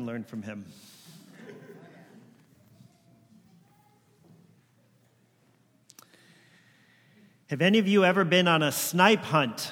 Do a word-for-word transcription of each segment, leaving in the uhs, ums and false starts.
can learn from him. Have any of you ever been on a snipe hunt?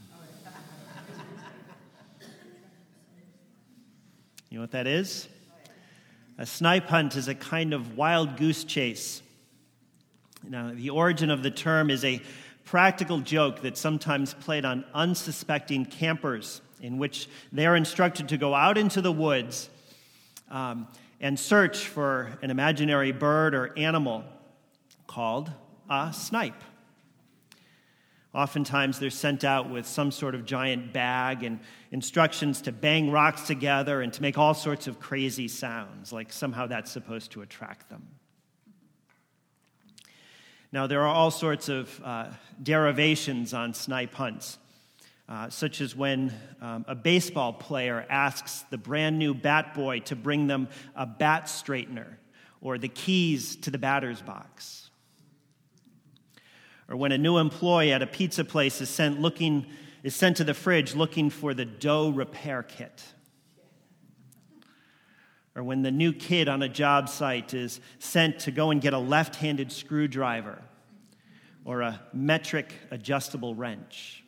You know what that is? A snipe hunt is a kind of wild goose chase. Now, the origin of the term is a practical joke that's sometimes played on unsuspecting campers, in which they are instructed to go out into the woods um, and search for an imaginary bird or animal called a snipe. Oftentimes, they're sent out with some sort of giant bag and instructions to bang rocks together and to make all sorts of crazy sounds, like somehow that's supposed to attract them. Now, there are all sorts of uh, derivations on snipe hunts, uh, such as when um, a baseball player asks the brand new bat boy to bring them a bat straightener or the keys to the batter's box. Or when a new employee at a pizza place is sent looking is sent to the fridge looking for the dough repair kit. Or when the new kid on a job site is sent to go and get a left-handed screwdriver or a metric adjustable wrench.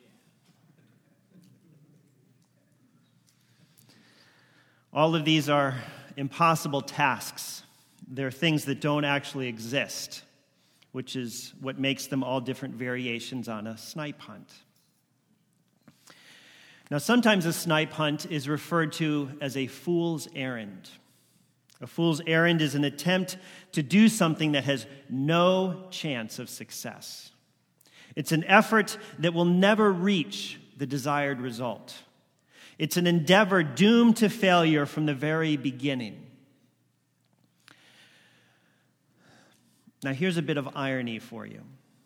All of these are impossible tasks. They're things that don't actually exist, which is what makes them all different variations on a snipe hunt. Now, sometimes a snipe hunt is referred to as a fool's errand. A fool's errand is an attempt to do something that has no chance of success. It's an effort that will never reach the desired result. It's an endeavor doomed to failure from the very beginning. Now, here's a bit of irony for you.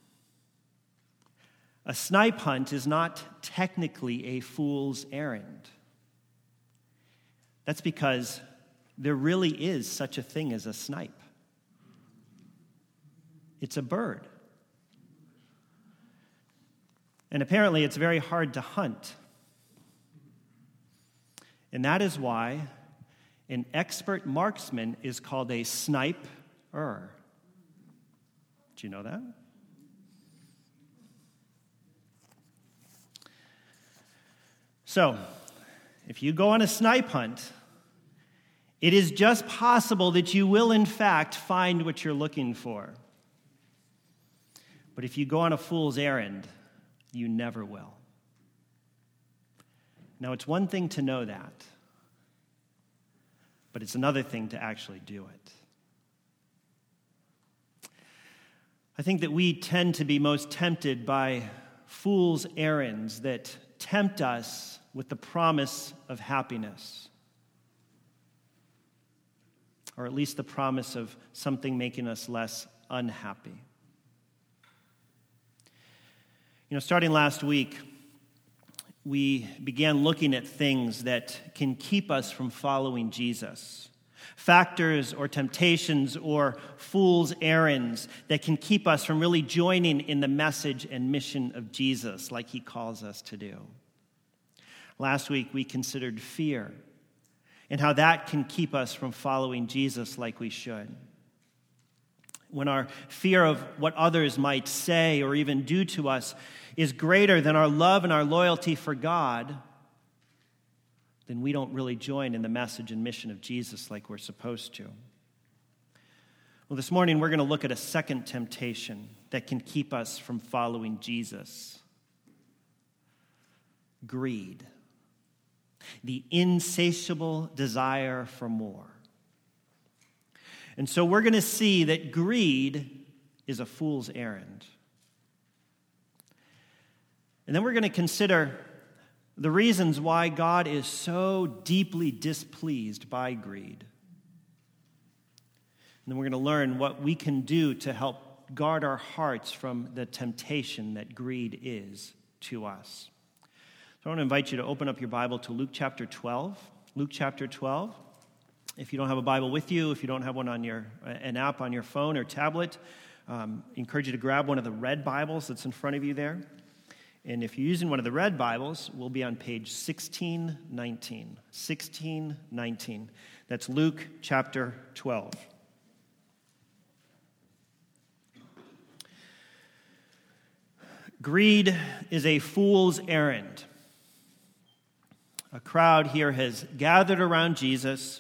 A snipe hunt is not technically a fool's errand. That's because there really is such a thing as a snipe. It's a bird. And apparently it's very hard to hunt. And that is why an expert marksman is called a sniper. Did you know that? So, if you go on a snipe hunt, it is just possible that you will, in fact, find what you're looking for. But if you go on a fool's errand, you never will. Now, it's one thing to know that, but it's another thing to actually do it. I think that we tend to be most tempted by fool's errands that tempt us with the promise of happiness, or at least the promise of something making us less unhappy. You know, starting last week, we began looking at things that can keep us from following Jesus. Factors or temptations or fool's errands that can keep us from really joining in the message and mission of Jesus like he calls us to do. Last week, we considered fear and how that can keep us from following Jesus like we should. When our fear of what others might say or even do to us is greater than our love and our loyalty for God, then we don't really join in the message and mission of Jesus like we're supposed to. Well, this morning we're going to look at a second temptation that can keep us from following Jesus. Greed. The insatiable desire for more. And so we're going to see that greed is a fool's errand. And then we're going to consider the reasons why God is so deeply displeased by greed. And then we're going to learn what we can do to help guard our hearts from the temptation that greed is to us. So I want to invite you to open up your Bible to Luke chapter twelve. Luke chapter twelve. If you don't have a Bible with you, if you don't have one on your an app on your phone or tablet, um, I encourage you to grab one of the red Bibles that's in front of you there. And if you're using one of the red Bibles, we'll be on page sixteen nineteen. sixteen nineteen. That's Luke chapter twelve. Greed is a fool's errand. A crowd here has gathered around Jesus,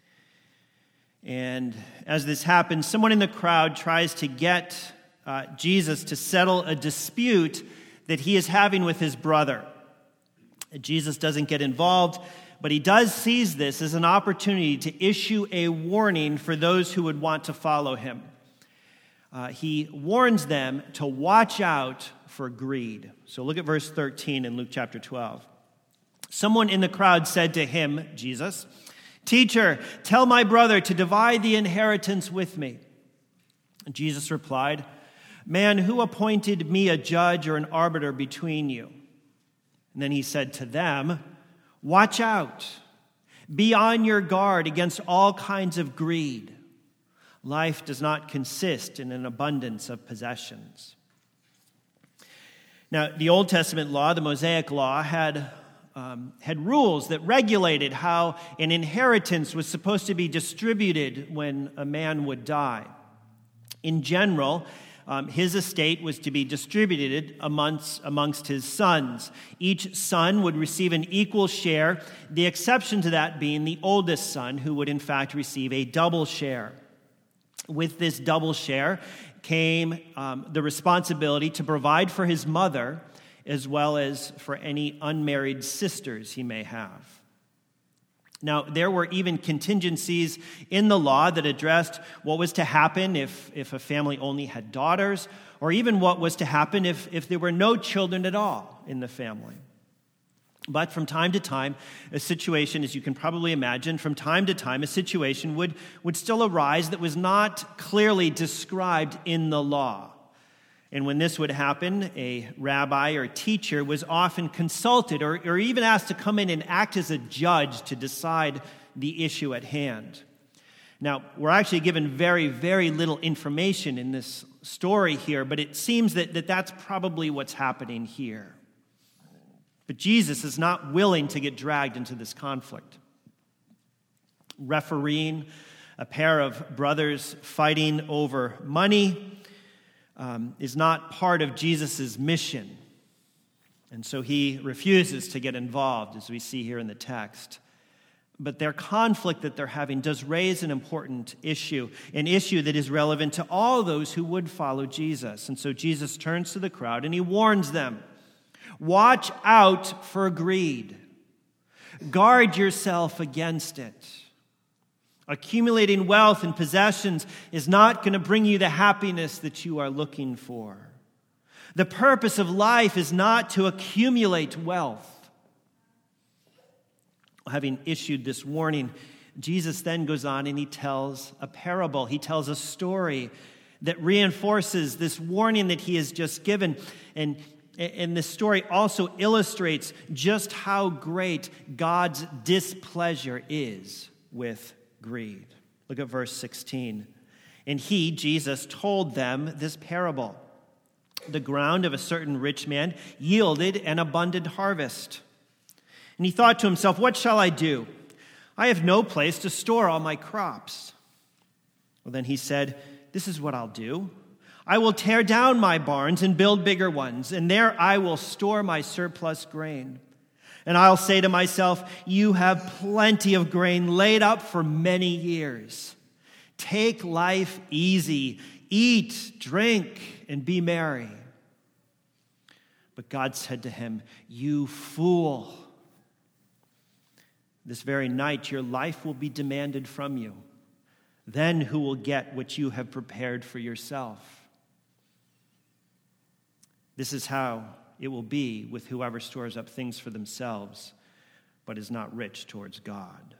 and as this happens, someone in the crowd tries to get uh, Jesus to settle a dispute that he is having with his brother. Jesus doesn't get involved, but he does seize this as an opportunity to issue a warning for those who would want to follow him. Uh, he warns them to watch out for greed. So look at verse thirteen in Luke chapter twelve. Someone in the crowd said to him, Jesus, "Teacher, tell my brother to divide the inheritance with me." And Jesus replied, "Man, who appointed me a judge or an arbiter between you?" And then he said to them, "Watch out. Be on your guard against all kinds of greed. Life does not consist in an abundance of possessions." Now, the Old Testament law, the Mosaic law, had, um, had rules that regulated how an inheritance was supposed to be distributed when a man would die. In general, um, his estate was to be distributed amongst, amongst his sons. Each son would receive an equal share, the exception to that being the oldest son, who would in fact receive a double share. With this double share came um, the responsibility to provide for his mother as well as for any unmarried sisters he may have. Now, there were even contingencies in the law that addressed what was to happen if, if a family only had daughters, or even what was to happen if, if there were no children at all in the family. But from time to time, a situation, as you can probably imagine, from time to time, a situation would, would still arise that was not clearly described in the law. And when this would happen, a rabbi or teacher was often consulted or, or even asked to come in and act as a judge to decide the issue at hand. Now, we're actually given very, very little information in this story here, but it seems that, that that's probably what's happening here. But Jesus is not willing to get dragged into this conflict. Refereeing a pair of brothers fighting over money um, is not part of Jesus' mission. And so he refuses to get involved, as we see here in the text. But their conflict that they're having does raise an important issue, an issue that is relevant to all those who would follow Jesus. And so Jesus turns to the crowd and he warns them. Watch out for greed. Guard yourself against it. Accumulating wealth and possessions is not going to bring you the happiness that you are looking for. The purpose of life is not to accumulate wealth. Having issued this warning, Jesus then goes on and he tells a parable. He tells a story that reinforces this warning that he has just given. And And this story also illustrates just how great God's displeasure is with greed. Look at verse sixteen. And he, Jesus, told them this parable. The ground of a certain rich man yielded an abundant harvest. And he thought to himself, "What shall I do? I have no place to store all my crops." Well, then he said, "This is what I'll do. I will tear down my barns and build bigger ones, and there I will store my surplus grain. And I'll say to myself, you have plenty of grain laid up for many years. Take life easy, eat, drink, and be merry." But God said to him, "You fool. This very night your life will be demanded from you. Then who will get what you have prepared for yourself? This is how it will be with whoever stores up things for themselves, but is not rich towards God."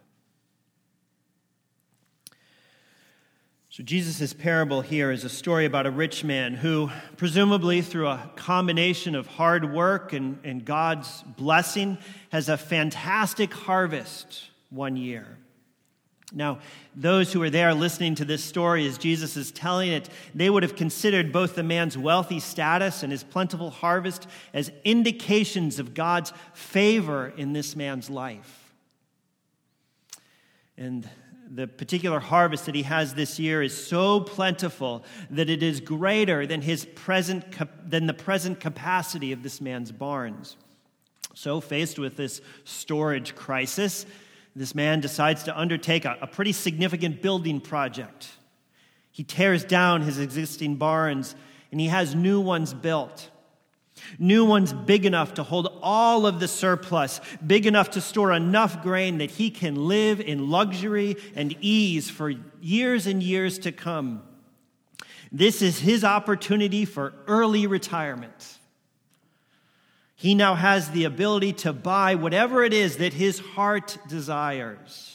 So Jesus' parable here is a story about a rich man who, presumably through a combination of hard work and, and God's blessing, has a fantastic harvest one year. Now, those who are there listening to this story as Jesus is telling it, they would have considered both the man's wealthy status and his plentiful harvest as indications of God's favor in this man's life. And the particular harvest that he has this year is so plentiful that it is greater than his present than the present capacity of this man's barns. So, faced with this storage crisis, this man decides to undertake a, a pretty significant building project. He tears down his existing barns and he has new ones built. New ones big enough to hold all of the surplus, big enough to store enough grain that he can live in luxury and ease for years and years to come. This is his opportunity for early retirement. He now has the ability to buy whatever it is that his heart desires.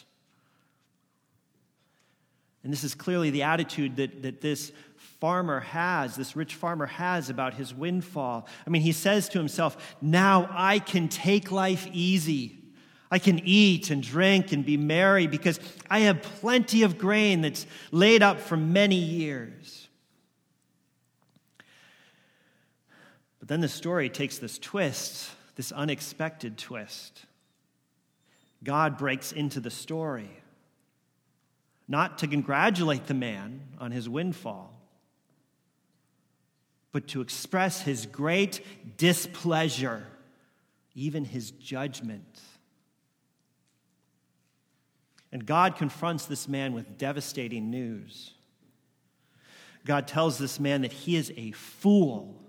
And this is clearly the attitude that, that this farmer has, this rich farmer has about his windfall. I mean, he says to himself, now I can take life easy. I can eat and drink and be merry because I have plenty of grain that's laid up for many years. But then the story takes this twist, this unexpected twist. God breaks into the story, not to congratulate the man on his windfall, but to express his great displeasure, even his judgment. And God confronts this man with devastating news. God tells this man that he is a fool.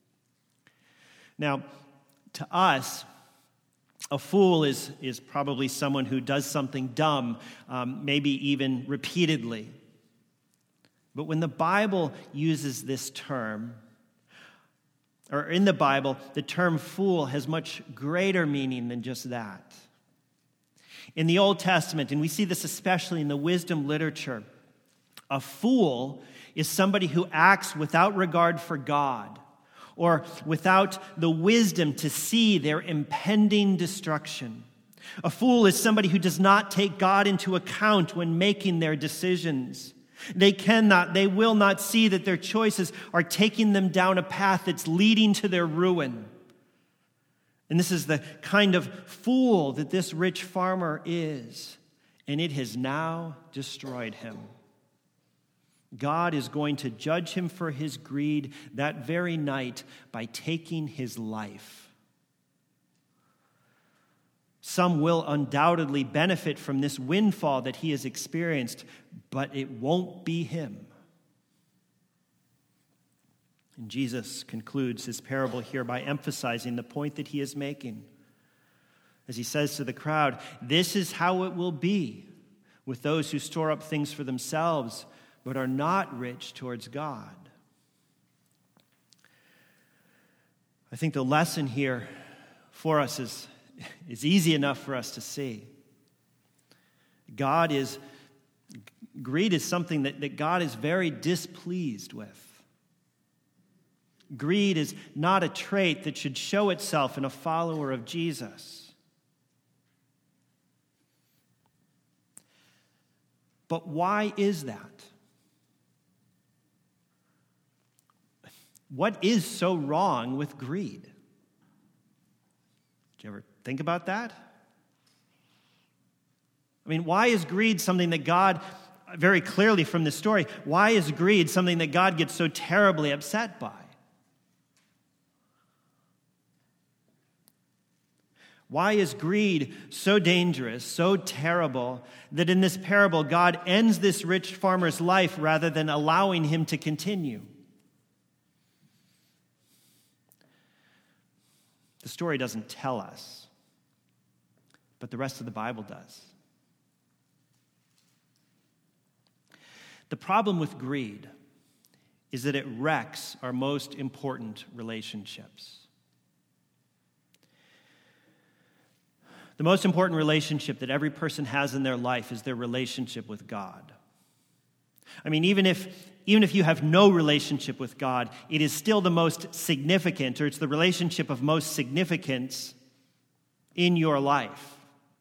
Now, to us, a fool is, is probably someone who does something dumb, um, maybe even repeatedly. But when the Bible uses this term, or in the Bible, the term fool has much greater meaning than just that. In the Old Testament, and we see this especially in the wisdom literature, a fool is somebody who acts without regard for God, or without the wisdom to see their impending destruction. A fool is somebody who does not take God into account when making their decisions. They cannot, they will not see that their choices are taking them down a path that's leading to their ruin. And this is the kind of fool that this rich farmer is, and it has now destroyed him. God is going to judge him for his greed that very night by taking his life. Some will undoubtedly benefit from this windfall that he has experienced, but it won't be him. And Jesus concludes his parable here by emphasizing the point that he is making. As he says to the crowd, this is how it will be with those who store up things for themselves, but are not rich towards God. I think the lesson here for us is It's easy enough for us to see. God is, greed is something that, that God is very displeased with. Greed is not a trait that should show itself in a follower of Jesus. But why is that? What is so wrong with greed? Did you ever think about that? I mean, why is greed something that God, very clearly from this story, why is greed something that God gets so terribly upset by? Why is greed so dangerous, so terrible, that in this parable God ends this rich farmer's life rather than allowing him to continue? The story doesn't tell us, but the rest of the Bible does. The problem with greed is that it wrecks our most important relationships. The most important relationship that every person has in their life is their relationship with God. I mean, even if even if you have no relationship with God, it is still the most significant, or it's the relationship of most significance in your life.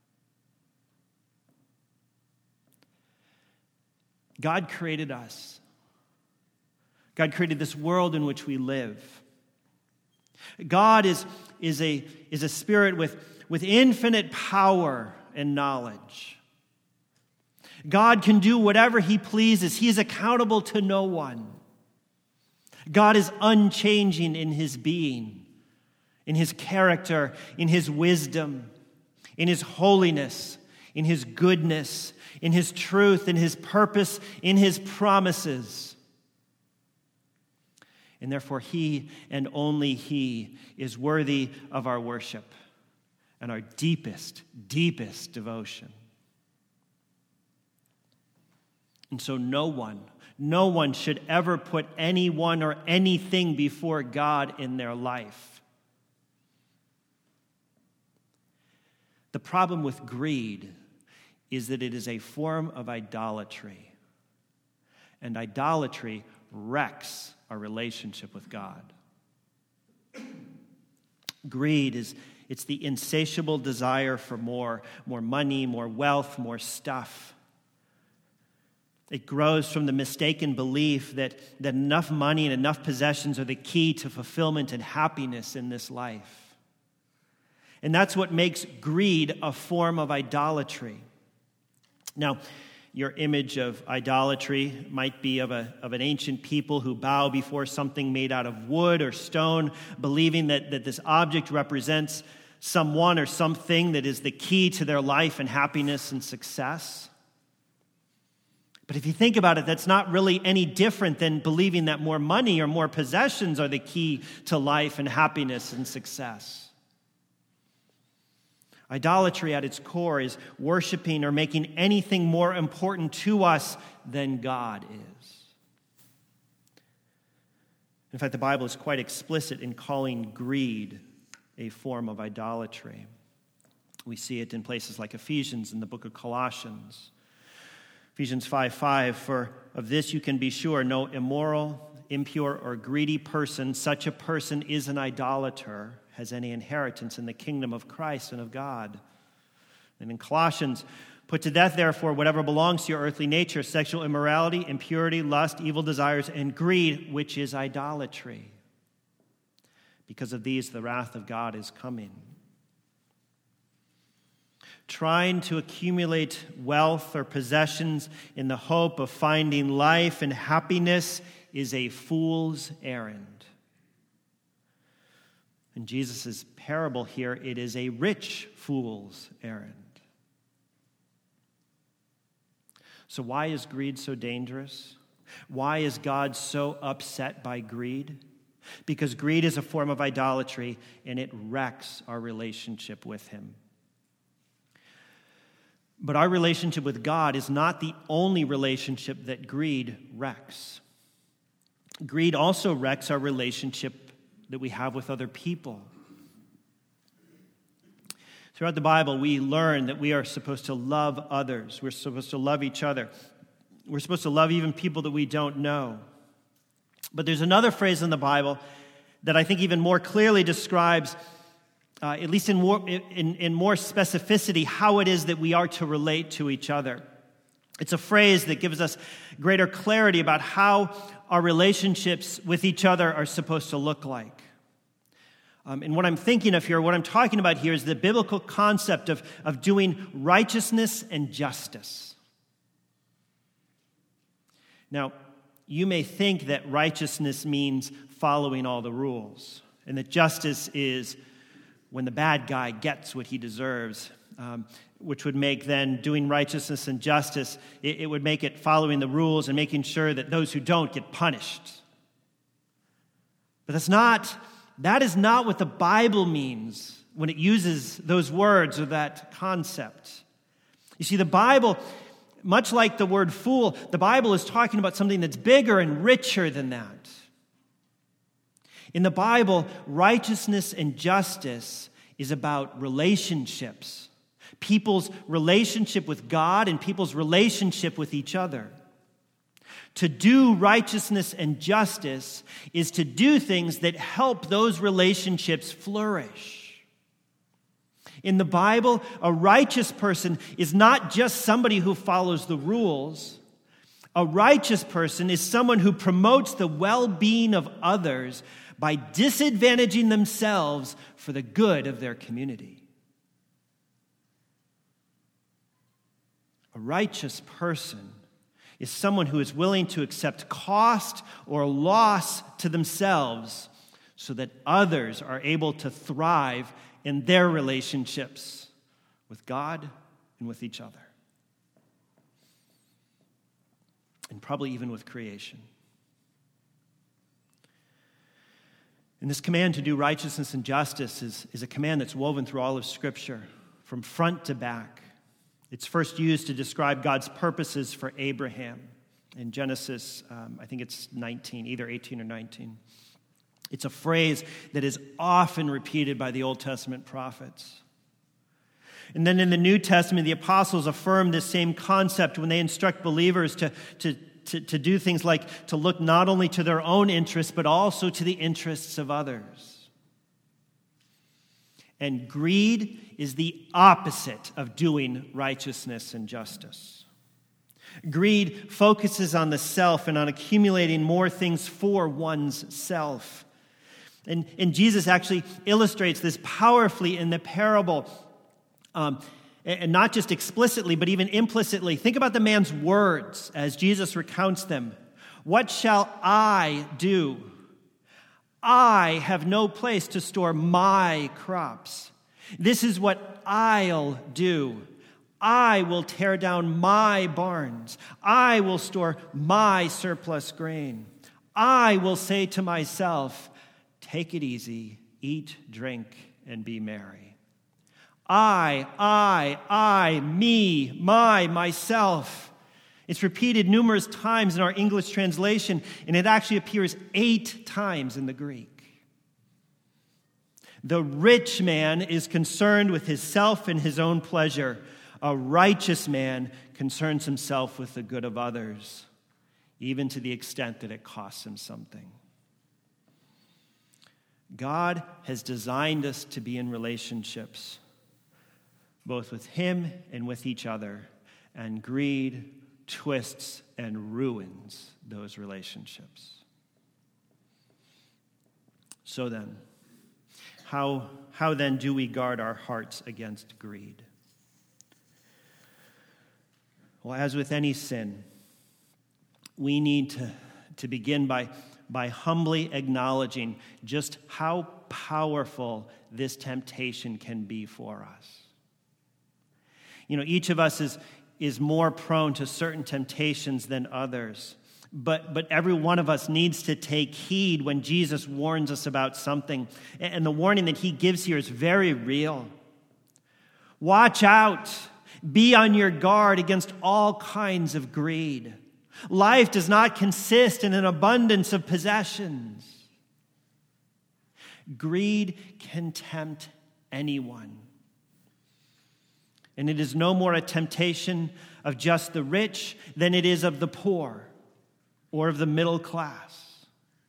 God created us. God created this world in which we live. God is, is, a, is a spirit with, with infinite power and knowledge. God can do whatever he pleases. He is accountable to no one. God is unchanging in his being, in his character, in his wisdom, in his holiness, in his goodness, in his truth, in his purpose, in his promises. And therefore, he and only he is worthy of our worship and our deepest, deepest devotion. And so no one, no one should ever put anyone or anything before God in their life. The problem with greed is that it is a form of idolatry. And idolatry wrecks our relationship with God. Greed is it's the insatiable desire for more, more money, more wealth, more stuff. It grows from the mistaken belief that, that enough money and enough possessions are the key to fulfillment and happiness in this life. And that's what makes greed a form of idolatry. Now, your image of idolatry might be of, a, of an ancient people who bow before something made out of wood or stone, believing that, that this object represents someone or something that is the key to their life and happiness and success. But if you think about it, that's not really any different than believing that more money or more possessions are the key to life and happiness and success. Idolatry at its core is worshiping or making anything more important to us than God is. In fact, the Bible is quite explicit in calling greed a form of idolatry. We see it in places like Ephesians and the book of Colossians. Ephesians five five, for of this you can be sure, no immoral, impure, or greedy person, such a person is an idolater, has any inheritance in the kingdom of Christ and of God. And in Colossians, put to death, therefore, whatever belongs to your earthly nature, sexual immorality, impurity, lust, evil desires, and greed, which is idolatry. Because of these, the wrath of God is coming. Trying to accumulate wealth or possessions in the hope of finding life and happiness is a fool's errand. In Jesus' parable here, it is a rich fool's errand. So why is greed so dangerous? Why is God so upset by greed? Because greed is a form of idolatry, and it wrecks our relationship with him. But our relationship with God is not the only relationship that greed wrecks. Greed also wrecks our relationship that we have with other people. Throughout the Bible, we learn that we are supposed to love others. We're supposed to love each other. We're supposed to love even people that we don't know. But there's another phrase in the Bible that I think even more clearly describes, uh, at least in more, in, in more specificity, how it is that we are to relate to each other. It's a phrase that gives us greater clarity about how our relationships with each other are supposed to look like. Um, and what I'm thinking of here, what I'm talking about here is the biblical concept of, of doing righteousness and justice. Now, you may think that righteousness means following all the rules, and that justice is when the bad guy gets what he deserves, um, which would make then doing righteousness and justice, it, it would make it following the rules and making sure that those who don't get punished. But that's not, that is not what the Bible means when it uses those words or that concept. You see, the Bible, much like the word fool, the Bible is talking about something that's bigger and richer than that. In the Bible, righteousness and justice is about relationships. People's relationship with God and people's relationship with each other. To do righteousness and justice is to do things that help those relationships flourish. In the Bible, a righteous person is not just somebody who follows the rules. A righteous person is someone who promotes the well-being of others by disadvantaging themselves for the good of their community. A A righteous person is someone who is willing to accept cost or loss to themselves so that others are able to thrive in their relationships with God and with each other. And probably even with creation. And this command to do righteousness and justice is, is a command that's woven through all of Scripture, from front to back. It's first used to describe God's purposes for Abraham in Genesis, um, I think it's nineteen, either eighteen or nineteen. It's a phrase that is often repeated by the Old Testament prophets. And then in the New Testament, the apostles affirm this same concept when they instruct believers to, to, to, to do things like to look not only to their own interests, but also to the interests of others. And greed is the opposite of doing righteousness and justice. Greed focuses on the self and on accumulating more things for one's self. And, and Jesus actually illustrates this powerfully in the parable, um, and not just explicitly, but even implicitly. Think about the man's words as Jesus recounts them. What shall I do? I have no place to store my crops. This is what I'll do. I will tear down my barns. I will store my surplus grain. I will say to myself, take it easy, eat, drink, and be merry. I, I, I, me, my, myself. It's repeated numerous times in our English translation, and it actually appears eight times in the Greek. The rich man is concerned with his self and his own pleasure. A righteous man concerns himself with the good of others, even to the extent that it costs him something. God has designed us to be in relationships, both with Him and with each other, and greed twists and ruins those relationships. So then, how, how then do we guard our hearts against greed? Well, as with any sin, we need to, to begin by, by humbly acknowledging just how powerful this temptation can be for us. You know, each of us is, is more prone to certain temptations than others. But, but every one of us needs to take heed when Jesus warns us about something. And the warning that he gives here is very real. Watch out. Be on your guard against all kinds of greed. Life does not consist in an abundance of possessions. Greed can tempt anyone. And it is no more a temptation of just the rich than it is of the poor or of the middle class.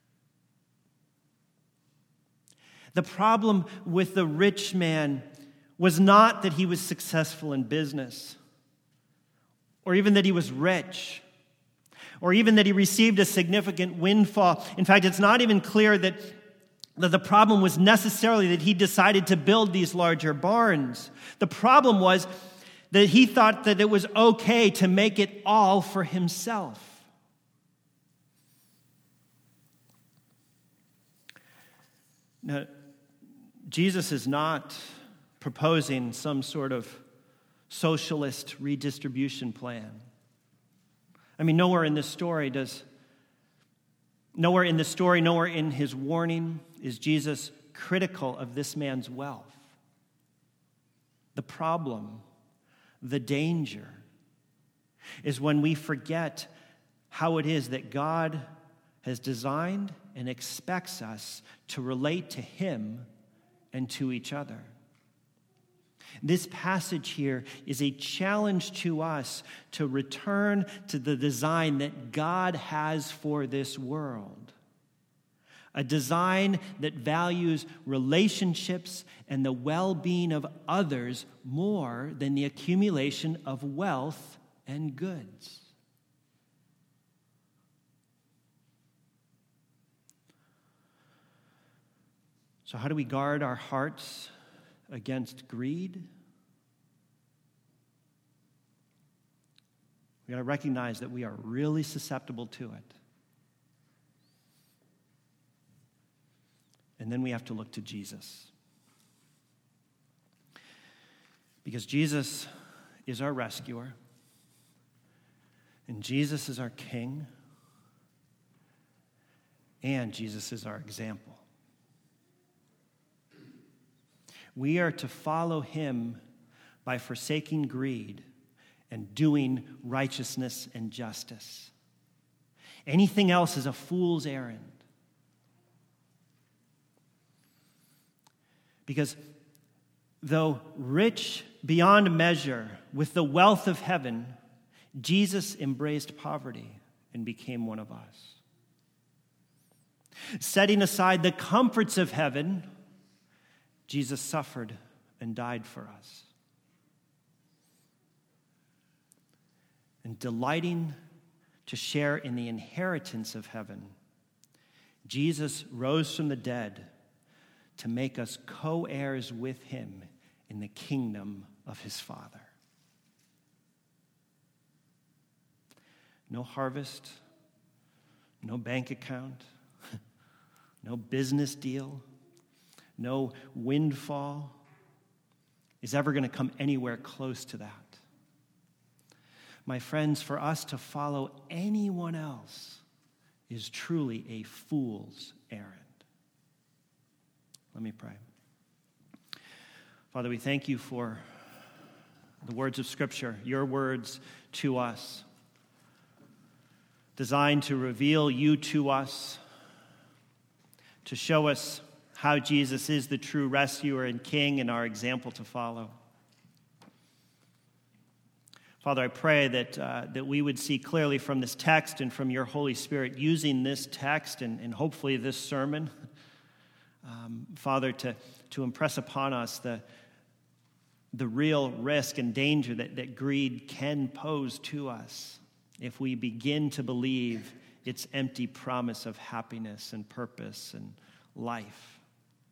The problem with the rich man was not that he was successful in business, or even that he was rich, or even that he received a significant windfall. In fact, it's not even clear that, that the problem was necessarily that he decided to build these larger barns. The problem was that he thought that it was okay to make it all for himself. Now, Jesus is not proposing some sort of socialist redistribution plan. I mean, nowhere in this story does, nowhere in the story, nowhere in his warning is Jesus critical of this man's wealth. The problem, the danger, is when we forget how it is that God has designed and expects us to relate to him and to each other. This passage here is a challenge to us to return to the design that God has for this world. A design that values relationships and the well-being of others more than the accumulation of wealth and goods. So how do we guard our hearts against greed? We got to recognize that we are really susceptible to it. And then we have to look to Jesus. Because Jesus is our rescuer, and Jesus is our King, and Jesus is our example. We are to follow him by forsaking greed and doing righteousness and justice. Anything else is a fool's errand. Because though rich beyond measure with the wealth of heaven, Jesus embraced poverty and became one of us. Setting aside the comforts of heaven, Jesus suffered and died for us. And delighting to share in the inheritance of heaven, Jesus rose from the dead to make us co-heirs with him in the kingdom of his Father. No harvest, no bank account, no business deal, no windfall is ever going to come anywhere close to that. My friends, for us to follow anyone else is truly a fool's errand. Let me pray. Father, we thank you for the words of Scripture, your words to us, designed to reveal you to us, to show us how Jesus is the true rescuer and King and our example to follow. Father, I pray that uh, that we would see clearly from this text and from your Holy Spirit using this text and, and hopefully this sermon, um, Father, to, to impress upon us the, the real risk and danger that, that greed can pose to us if we begin to believe its empty promise of happiness and purpose and life.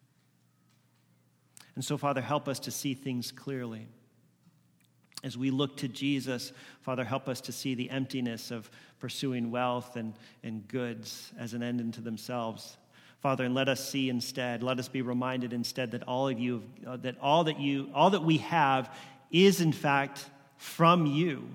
And so, Father, help us to see things clearly. As we look to Jesus, Father, help us to see the emptiness of pursuing wealth and, and goods as an end unto themselves. Father, and let us see instead, let us be reminded instead that all of you, uh, that all that you, all that we have is in fact from you.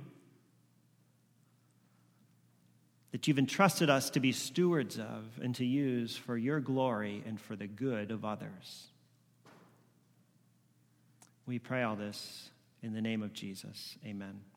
That you've entrusted us to be stewards of and to use for your glory and for the good of others. We pray all this in the name of Jesus. Amen.